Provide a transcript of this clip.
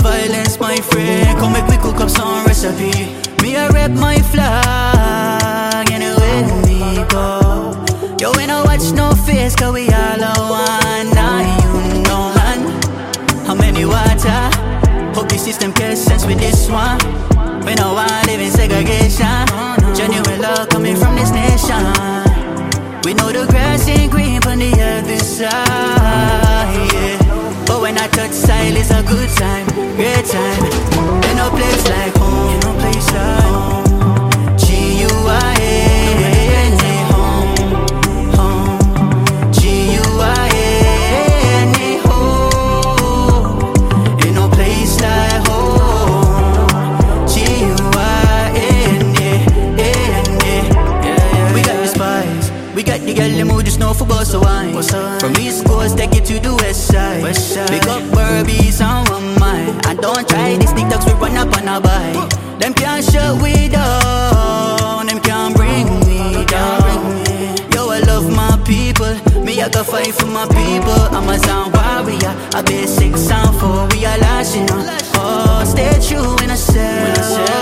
violence, my friend. Come make we cook up some recipe. Me I rep my flag anywhere we go. Yo, we no watch no face, cause we all are one. Now you know, man. How many water? Hope the system gets sense with this one. We no want live in segregation. Genuine love coming from this nation. We know the grass ain't green on the other side, yeah. But when I touch soil, it's a good time, great time. Ain't no place like home, ain't no place like home. The girl them who just know for boss of wine. From East Coast take it to the West Side. Pick up Burbies on one mind. And don't try this TikToks we run up on a bike. Them can't shut we down. Them can't bring me down. Yo, I love my people. Me I go fight for my people. I'm a sound warrior. A basic sound for realizing. Oh, stay true in a cell.